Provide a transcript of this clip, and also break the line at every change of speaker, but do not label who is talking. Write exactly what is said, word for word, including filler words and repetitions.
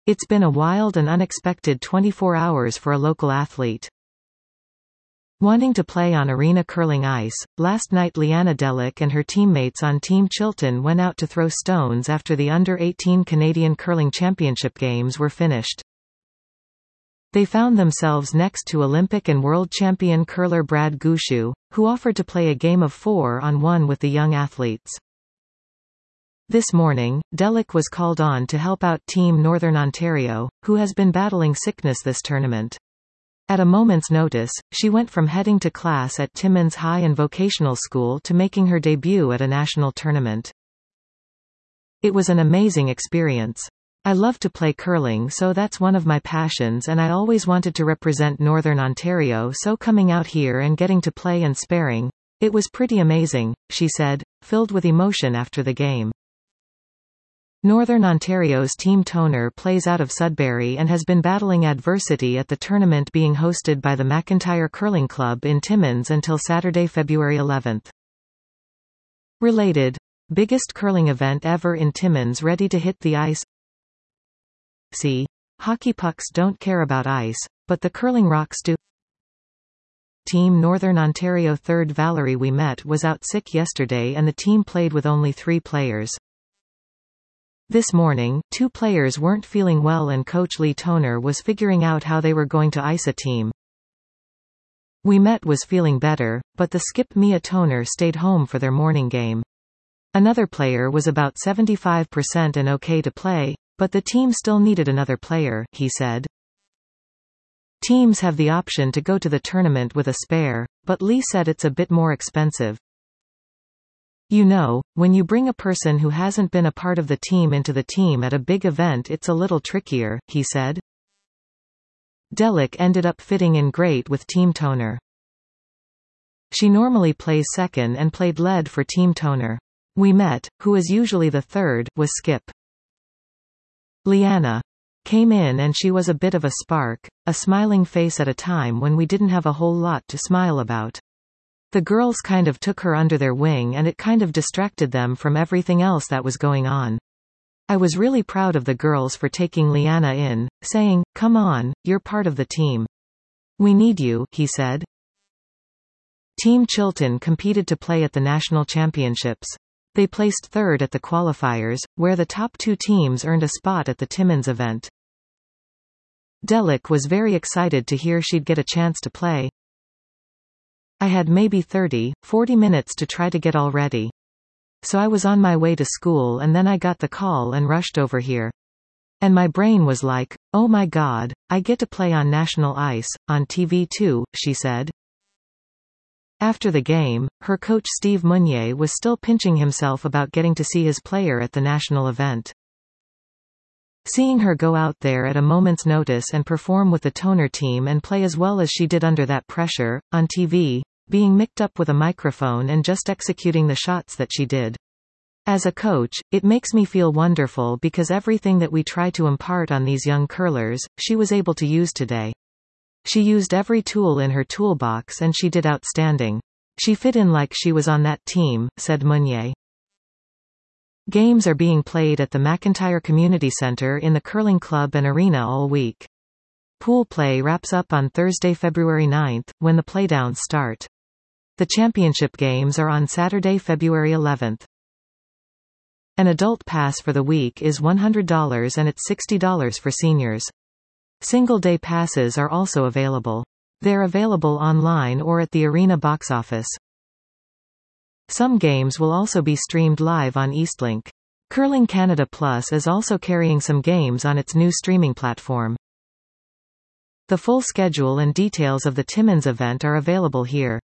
It's been a wild and unexpected twenty-four hours for a local athlete. Wanting to play on arena curling ice, last night Liana Delic and her teammates on Team Chilton went out to throw stones after the under eighteen Canadian Curling Championship Games were finished. They found themselves next to Olympic and world champion curler Brad Gushue, who offered to play a game of four on one with the young athletes. This morning, Delic was called on to help out Team Northern Ontario, who has been battling sickness this tournament. At a moment's notice, she went from heading to class at Timmins High and Vocational School to making her debut at a national tournament. It was an amazing experience. I love to play curling, so that's one of my passions, and I always wanted to represent Northern Ontario, so coming out here and getting to play and sparring, it was pretty amazing, she said, filled with emotion after the game. Northern Ontario's Team Toner plays out of Sudbury and has been battling adversity at the tournament being hosted by the McIntyre Curling Club in Timmins until Saturday, February eleventh. Related. Biggest curling event ever in Timmins ready to hit the ice. See. Hockey pucks don't care about ice, but the curling rocks do. Team Northern Ontario third Valerie we met was out sick yesterday and the team played with only three players. This morning, two players weren't feeling well and coach Lee Toner was figuring out how they were going to ice a team. We met was feeling better, but the skip Mia Toner stayed home for their morning game. Another player was about seventy-five percent and okay to play, but the team still needed another player, he said. Teams have the option to go to the tournament with a spare, but Lee said it's a bit more expensive. You know, when you bring a person who hasn't been a part of the team into the team at a big event, it's a little trickier, he said. Delic ended up fitting in great with Team Toner. She normally plays second and played lead for Team Toner. We met, who is usually the third, was skip. Liana came in and she was a bit of a spark, a smiling face at a time when we didn't have a whole lot to smile about. The girls kind of took her under their wing and it kind of distracted them from everything else that was going on. I was really proud of the girls for taking Liana in, saying, "Come on, you're part of the team. We need you," he said. Team Chilton competed to play at the national championships. They placed third at the qualifiers, where the top two teams earned a spot at the Timmins event. Delic was very excited to hear she'd get a chance to play. I had maybe thirty, forty minutes to try to get all ready. So I was on my way to school and then I got the call and rushed over here. And my brain was like, oh my god, I get to play on national ice, on T V too, she said. After the game, her coach Steve Meunier was still pinching himself about getting to see his player at the national event. Seeing her go out there at a moment's notice and perform with the Toner team and play as well as she did under that pressure, on T V, being micked up with a microphone and just executing the shots that she did. As a coach, it makes me feel wonderful because everything that we try to impart on these young curlers, she was able to use today. She used every tool in her toolbox and she did outstanding. She fit in like she was on that team, said Meunier. Games are being played at the McIntyre Community Centre in the Curling Club and Arena all week. Pool play wraps up on Thursday, February ninth, when the playdowns start. The championship games are on Saturday, February eleventh. An adult pass for the week is one hundred dollars and it's sixty dollars for seniors. Single-day passes are also available. They're available online or at the Arena box office. Some games will also be streamed live on Eastlink. Curling Canada Plus is also carrying some games on its new streaming platform. The full schedule and details of the Timmins event are available here.